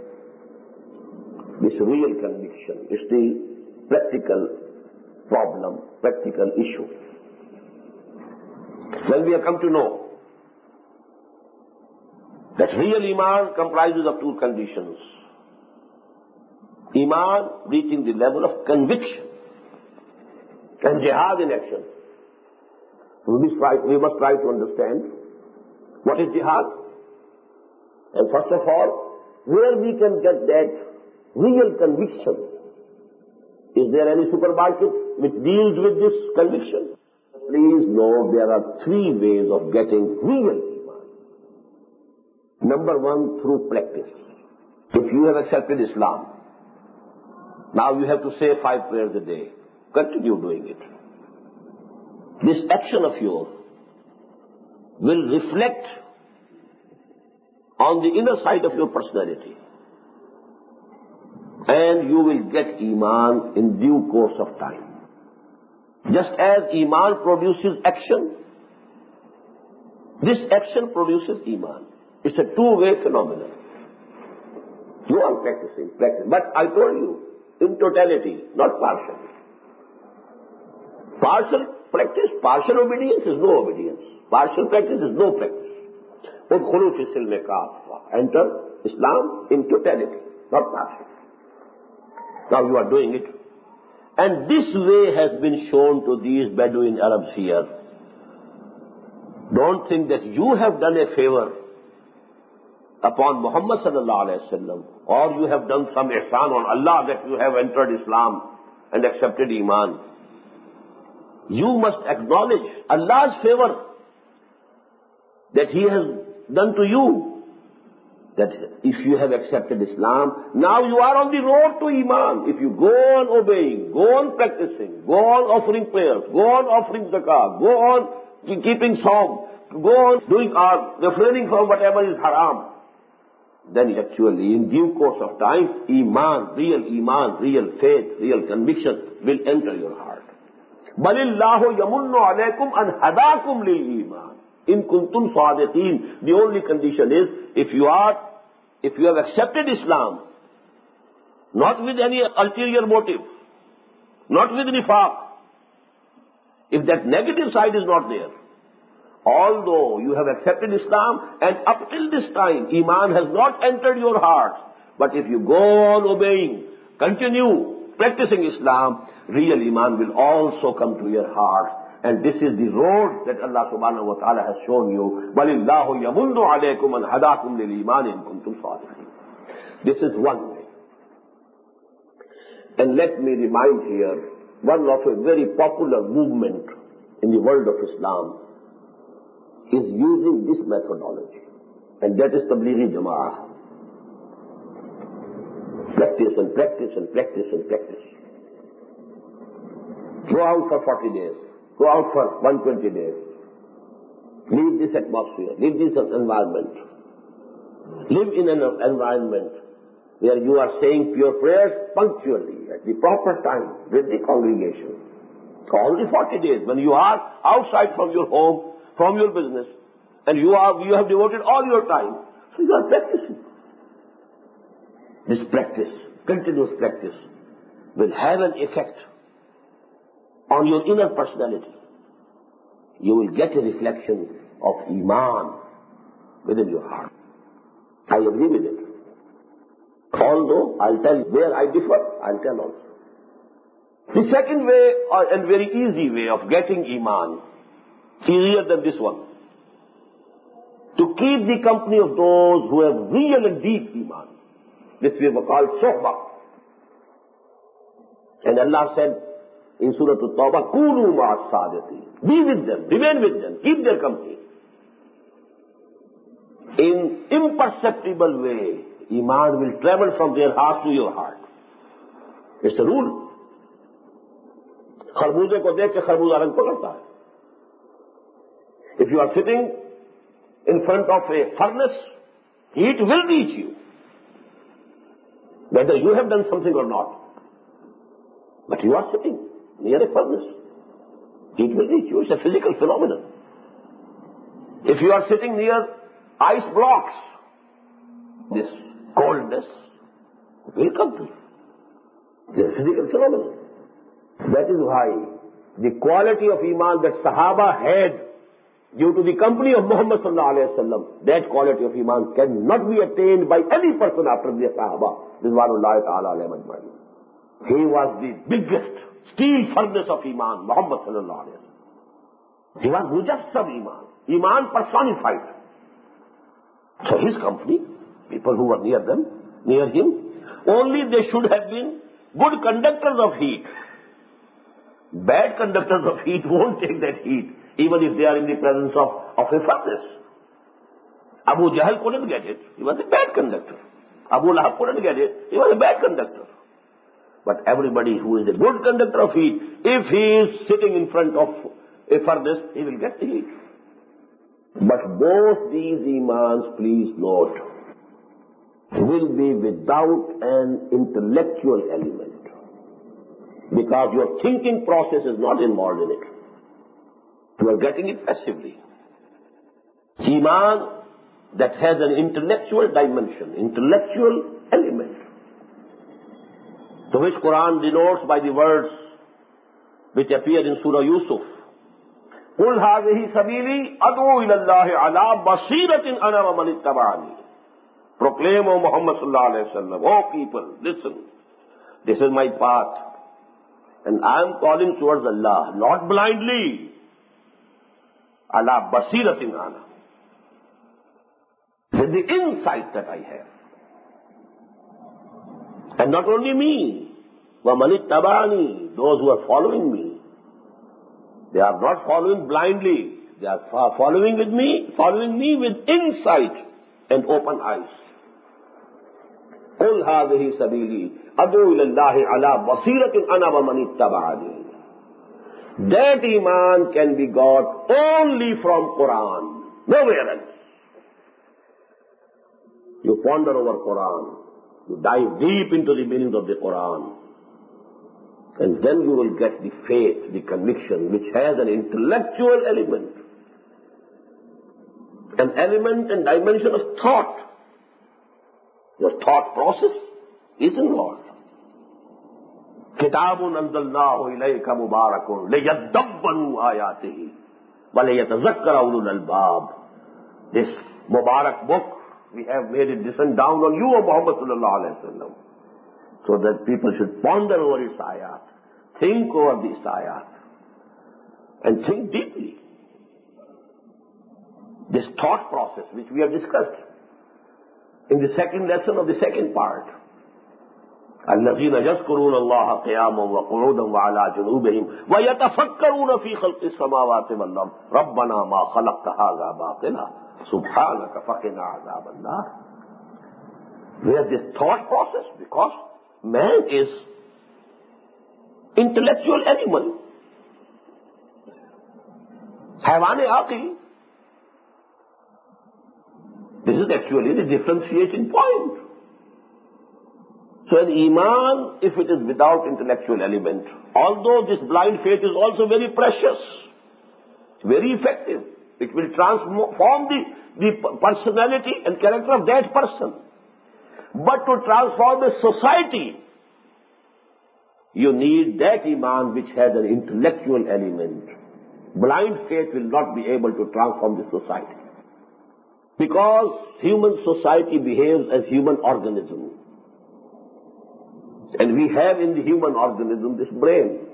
this real conviction? It's the practical problem, practical issue. When we have come to know that real Iman comprises of two conditions. Iman reaching the level of conviction and jihad in action. We must try, we must try to understand what is jihad. And first of all, where we can get that real conviction. Is there any supermarket which deals with this conviction? Please know there are three ways of getting real Iman. Number one, through practice. If you have accepted Islam, now you have to say five prayers a day. Continue doing it. This action of yours will reflect on the inner side of your personality. And you will get Iman in due course of time. Just as Iman produces action, this action produces Iman. It's a two-way phenomenon. You are practicing, practicing. But I told you, in totality, not partially. Partial practice, partial obedience is no obedience. Partial practice is no practice. Enter Islam in totality, not partial. Now you are doing it. And this way has been shown to these Bedouin Arabs here. Don't think that you have done a favor upon Muhammad sallallahu alayhi wa sallam, or you have done some ihsan on Allah that you have entered Islam and accepted Iman. You must acknowledge Allah's favor that He has done to you. That if you have accepted Islam, now you are on the road to Iman. If you go on obeying, go on practicing, go on offering prayers, go on offering zakah, go on keeping psalm, go on doing art, refraining from whatever is haram, then actually in due course of time, Iman, real Iman, real faith, real conviction will enter your heart. Balillahu yamunnu alaykum an hadakum lil Iman. In kuntum sadiqeen. The only condition is, if you are, if you have accepted Islam, not with any ulterior motive, not with nifaq, if that negative side is not there, although you have accepted Islam and up till this time Iman has not entered your heart, but if you go on obeying, continue practicing Islam, real Iman will also come to your heart. And this is the road that Allah subhanahu wa ta'ala has shown you. Balillahu yamunnu alaykum an hadakum lil iman in kuntum sadiqin. This is one way. And let me remind here, one of a very popular movement in the world of Islam is using this methodology, and that is Tablighi Jama'ah. Practice and practice and practice and practice. Go out for forty days. Go out for one hundred twenty days. Leave this atmosphere. Leave this environment. Live in an environment where you are saying pure prayers punctually at the proper time with the congregation. Only forty days. When you are outside from your home, from your business, and you are you have devoted all your time, so you are practicing. This practice, continuous practice, will have an effect on your inner personality. You will get a reflection of Iman within your heart. I agree with it. Although I'll tell you where I differ, I'll tell also. The second way, uh, and very easy way of getting Iman, easier than this one, to keep the company of those who have real and deep Iman. This we have called Sohbah. And Allah said in Surah At-Tawbah, Kunu ma'as sadiqin. Be with them, remain with them, keep their company. In imperceptible way, Iman will travel from their heart to your heart. It's a rule. खरबूजे को देख के खरबूजा रंग पकड़ता है. If you are sitting in front of a furnace, heat will reach you, whether you have done something or not. But you are sitting near a furnace, heat will reach you. It's a physical phenomenon. If you are sitting near ice blocks, this coldness will come to you. It's a physical phenomenon. That is why the quality of Iman that Sahaba had due to the company of Muhammad sallallahu alayhi wa sallam, that quality of Iman cannot be attained by any person after the Sahaba. Ridwanullahi ta'ala alayhim ajma'in. He was the biggest steel furnace of Iman, Muhammad sallallahu alayhi wa sallam. He was mujassam Iman, Iman personified. So his company, people who were near them, near him, only they should have been good conductors of heat. Bad conductors of heat won't take that heat, even if they are in the presence of, of a furnace. Abu Jahl couldn't get it. He was a bad conductor. Abu Lahab couldn't get it. He was a bad conductor. But everybody who is a good conductor of heat, if he is sitting in front of a furnace, he will get the heat. But both these Imans, please note, will be without an intellectual element. Because your thinking process is not involved in it. You are getting it passively. Iman that has an intellectual dimension, intellectual element, to which Quran denotes by the words which appear in Surah Yusuf. قُلْ هَذِهِ سَبِيلِي أَدْعُو إِلَى اللَّهِ عَلَى بَصِيرَةٍ أَنَا وَمَنِ اتَّبَعَنِي. Proclaim, O Muhammad sallallahu alayhi wa sallam, O people, listen, this is my path. And I am calling towards Allah, not blindly. Ala basiratin ana. With the insight that I have. And not only me, وَمَنِ اتَّبَعَنِي, those who are following me. They are not following blindly. They are following with me, following me with insight and open eyes. قُلْ هَذِهِ سَبِيلِي أَدْعُو إِلَى اللَّهِ عَلَى بَصِيرَةٍ أَنَا وَمَنِ اتَّبَعَنِي. That Iman can be got only from Quran, nowhere else. You ponder over Quran. You dive deep into the meaning of the Quran. And then you will get the faith, the conviction, which has an intellectual element. An element and dimension of thought. Your thought process is involved. Kitabun anzalnahu ilayka mubarakun liyadabbaru ayatihi wa liyatazakkara ulul albab. This Mubarak book, we have made it descend down on you, O Muhammad sallallahu alayhi wa sallam, so that people should ponder over its ayat, think over these ayat, and think deeply. This thought process which we have discussed in the second lesson of the second part. الذين يذكرون الله قياما وقعودا وعلى جنوبهم ويتفكرون في خلق السماوات والأرض ربنا ما خلقت هذا باطلا سبحانك فقنا عذاب النار. Where this thought process, because man is intellectual animal, haywan-e aqil. This is actually the differentiating point. So an iman, if it is without intellectual element, although this blind faith is also very precious, very effective, it will transform the, the personality and character of that person. But to transform a society, you need that iman which has an intellectual element. Blind faith will not be able to transform the society. Because human society behaves as human organism. And we have in the human organism this brain.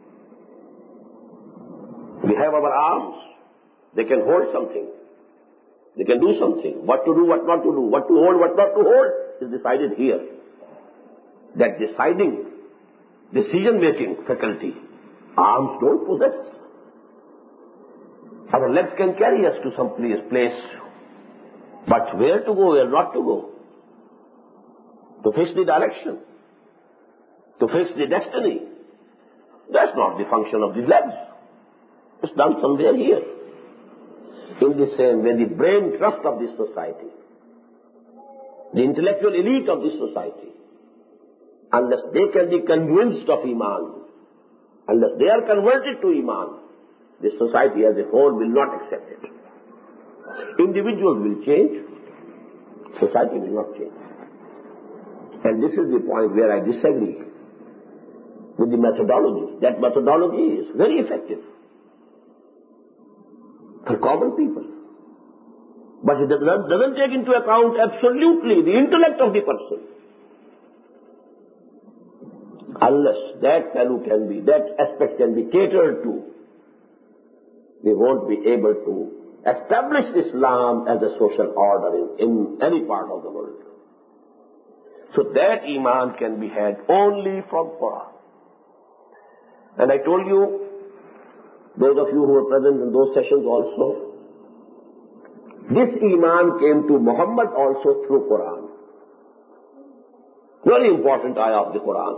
We have our arms. They can hold something. They can do something. What to do, what not to do, what to hold, what not to hold is decided here. That deciding, decision-making faculty, arms don't possess. Our legs can carry us to some place, place. But where to go, where not to go? To fix the direction. To fix the destiny. That's not the function of the legs. It's done somewhere here. In the same way, the brain trust of this society, the intellectual elite of this society, unless they can be convinced of Iman, unless they are converted to Iman, this society as a whole will not accept it. Individuals will change, society will not change. And this is the point where I disagree with the methodology. That methodology is very effective for common people. But it doesn't, doesn't take into account absolutely the intellect of the person. Unless that value can be, that aspect can be catered to, we won't be able to establish Islam as a social order in, in any part of the world. So that Iman can be had only from Quran. And I told you, those of you who were present in those sessions also, this Iman came to Muhammad also through Quran. Very important ayah of the Quran.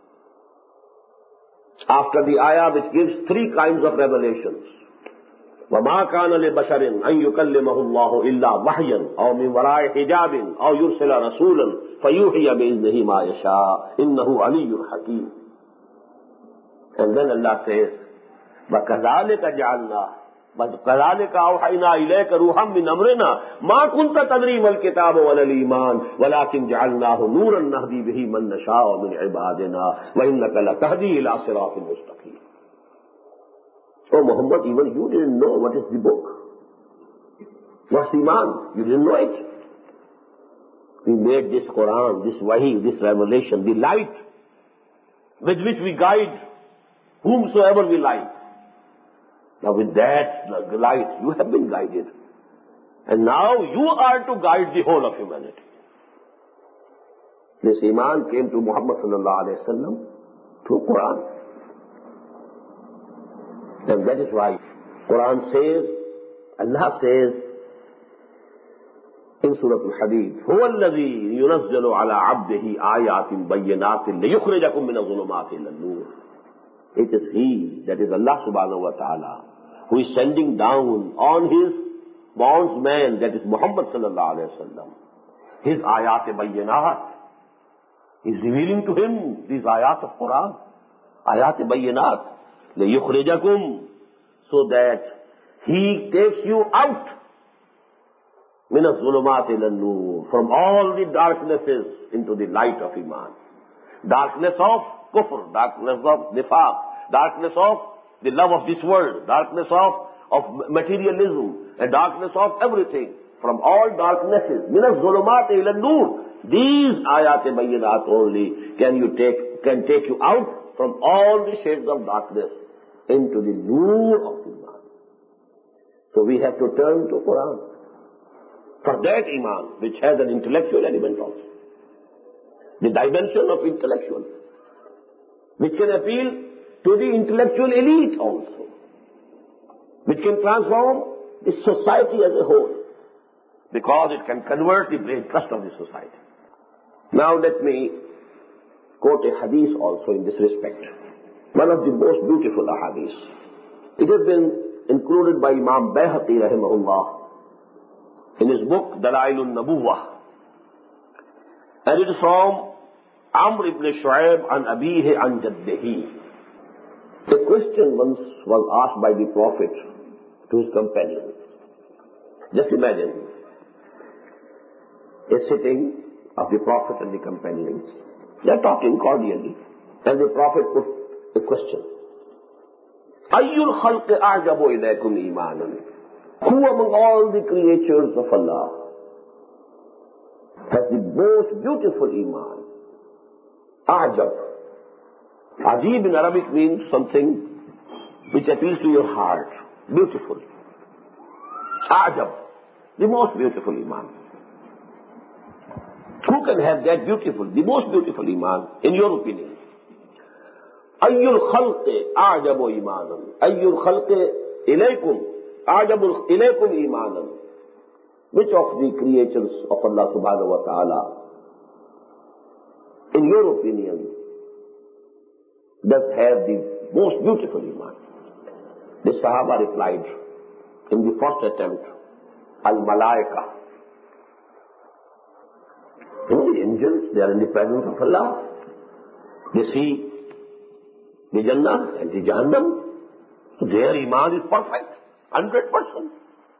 After the ayah which gives three kinds of revelations. وَمَا كَانَ لِبَشَرٍ أَن يُكَلِّمَهُ اللَّهُ إِلَّا وَحْيًا أَوْ مِنْ وَرَاءِ حِجَابٍ أَوْ يُرْسِلَ رَسُولًا فَيُوحِيَ بِإِذْنِهِ مَا يَشَاءُ إِنَّهُ عَلِيٌّ حَكِيمٌ. And then Allah says, وَكَذَلِكَ جَعَلْنَا وَكَذَلِكَ أَوْحَيْنَا إِلَيْكَ رُوحًا مِّنْ أَمْرِنَا مَا كُنْتَ تَدْرِي مَا الْكِتَابُ وَلَا الْإِيمَانُ وَلَكِنْ جَعَلْنَاهُ نُورًا نَهْدِي بِهِ مَن نَّشَاءُ مِنْ عِبَادِنَا وَإِنَّكَ لَتَهْدِي إِلَىٰ صِرَاطٍ مُّسْتَقِيمٍ. Oh Muhammad, even you didn't know what is the book. What's Iman? You didn't know it. We made this Quran, this Wahi, this revelation, the light with which we guide whomsoever we like. Now with that light, you have been guided. And now you are to guide the whole of humanity. This Iman came to Muhammad sallallahu alayhi wa sallam through Quran. And that is why Quran says, Allah says in Surah Al-Hadid, هُوَ الَّذِي يُنَزِّلُ عَلَىٰ عَبْدِهِ آيَاتٍ بَيِّنَاتٍ لِيُخْرِجَكُم مِّنَ الظُّلُمَاتِ إِلَى النُّورِ. It is He, that is Allah subhanahu wa ta'ala, who is sending down on His bondsman, that is Muhammad sallallahu alayhi wa sallam, his ayat bayyinat. He's revealing to him these ayat of Quran. Ayat bayyinat. لِيُخْرِجَكُمْ, so that he takes you out مِنَ الظُّلُمَاتِ إِلَى النُّورِ, from all the darknesses into the light of Iman. Darkness of kufr, darkness of nifaq, darkness of the love of this world, darkness of, of materialism, and darkness of everything. From all darknesses, مِنَ الظُّلُمَاتِ إِلَى النُّورِ. These ayat bayyinat only can you take, can take you out from all the shades of darkness into the noor of Iman. So we have to turn to Quran for that Iman, which has an intellectual element also. The dimension of intellectual, which can appeal to the intellectual elite also, which can transform the society as a whole, because it can convert the brain trust of the society. Now let me quote a hadith also in this respect. One of the most beautiful ahadith. It has been included by Imam Bayhaqi rahimahullah in his book Dalailun Nabuwah. And it is from Amr ibn Shu'aib an Abihi an Jaddihi. A question once was asked by the Prophet to his companions. Just imagine a sitting of the Prophet and the companions. They are talking cordially. And the Prophet put a question. Ayyul khalqi a'jabu ilaykum imanan? Who among all the creatures of Allah has the most beautiful iman? A'jab. Ajib in Arabic means something which appeals to your heart. Beautiful. A'jab. The most beautiful iman. Who can have that beautiful, the most beautiful iman, in your opinion? Ayyul khalqi a'jabu imanan. Ayyul khalqi ilaykum a'jabu ilaykum imanan. Which of the creatures of Allah subhanahu wa ta'ala, in your opinion, does have the most beautiful iman? The Sahaba replied in the first attempt, Al-Malaika. You know, the angels, they are in the presence of Allah. They see the Jannah and the Jahannam. So their iman is perfect, one hundred percent.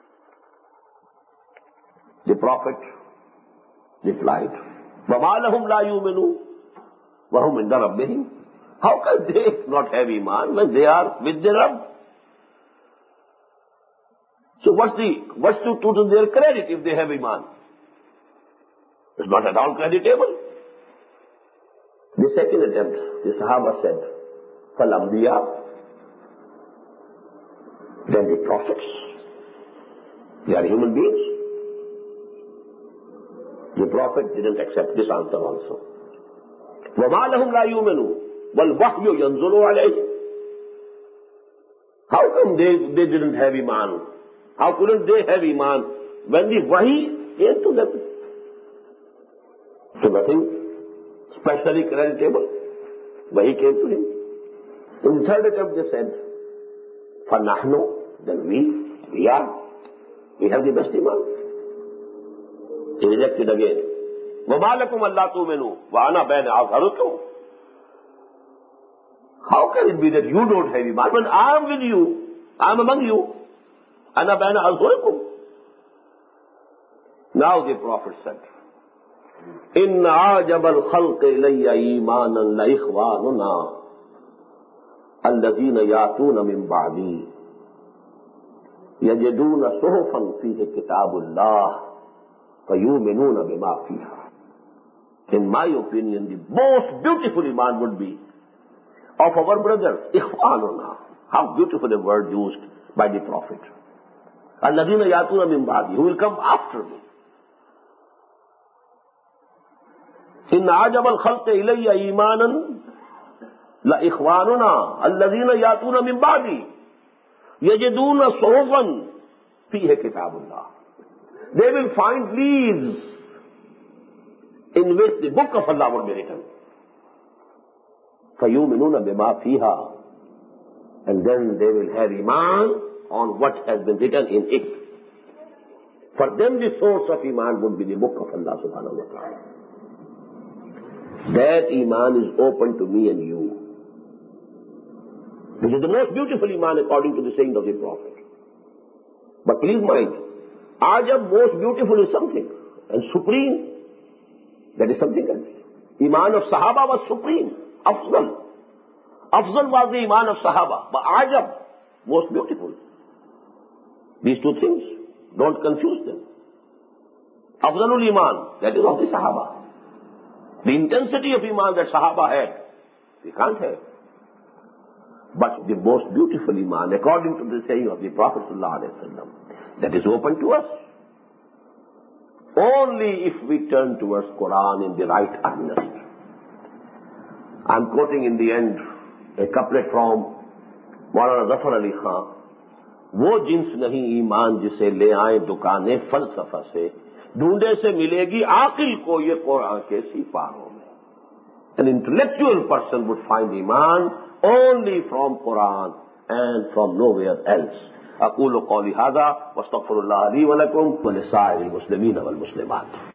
The Prophet replied, وَمَا لَهُمْ لَا يُؤْمِنُونَ وَهُمْ عِنْدَ رَبِّهِمْ. How can they not have iman when they are with their Rabb? So what's the, what's to, to their credit if they have iman? It's not at all creditable. The second attempt, the Sahaba said, فَالْأَنْبِيَاءُ. Then the prophets, they are human beings. The Prophet didn't accept this answer also. وَمَا لَهُمْ لَا يُؤْمِنُونَ وَالْوَحْيُ يَنْزُلُ عَلَيْهِ. How come they, they didn't have iman? How couldn't they have iman when the wahi came to them? So nothing specially creditable. Wahi came to him. In the third attempt they said, فَنَحْنُ, then we, we are, we have the best iman. He rejected again. وَمَا لَكُمْ أَلَّا تُؤْمِنُوا وَأَنَا بَيْنَ أَظْهَرِكُمْ. How can it be that you don't have iman when I am with you, I am among you? أَنَا بَيْنَ أَظْهَرِكُمْ. Now the Prophet said, إِنَّ عَاجَبَ الْخَلْقِ إِلَيَّ إِيمَانًا لَإِخْوَانُنَا الَّذِينَ يَأْتُونَ مِنْ بَعْدِي يَجِدُونَ صُحُفًا فِيهِ كِتَابُ اللَّهِ فَيُؤْمِنُونَ بِمَا فِيهَا. In my opinion, the most beautiful iman would be of our brothers, إِخْوَانُنَا. How beautiful a word used by the Prophet. الَّذِينَ يَأْتُونَ مِنْ بَعْدِي, who will come after me. إِنَّ عَجَبَ الْخَلْقِ إِلَيَّ إِيمَانًا لَإِخْوَانُنَا الَّذِينَ يَأْتُونَ مِنْ بَعْدِي يَجِدُونَ صُحُفًا فِيهَا كِتَابُ اللَّهِ. They will find leaves in which the book of Allah would be written. فَيُؤْمِنُونَ بِمَا فِيهَا. And then they will have iman on what has been written in it. For them the source of Iman would be the book of Allah subhanahu wa ta'ala. That Iman is open to me and you. This is the most beautiful Iman according to the saying of the Prophet. But please mind, Ajab, most beautiful is something, and supreme, that is something else. Iman of Sahaba was supreme, Afzal. Afzal was the Iman of Sahaba, but Ajab, most beautiful. These two things, don't confuse them. Afzalul Iman, that is of the Sahaba. The intensity of Iman that Sahaba had, we can't have. But the most beautiful Iman, according to the saying of the Prophet ﷺ, that is open to us. Only if we turn towards Quran in the right earnest. I'm quoting in the end a couplet from Maulana Zafar Ali Khan. वो जिन्स नहीं ईमान जिसे ले आए दुकाने फलसफा से, ढूंढे से मिलेगी आकिल को ये कुरान के सिपारों में. An intellectual person would find Iman only from Quran and from nowhere else. أقول قولي هذا واستغفر الله لي ولكم ولسائر المسلمين والمسلمات.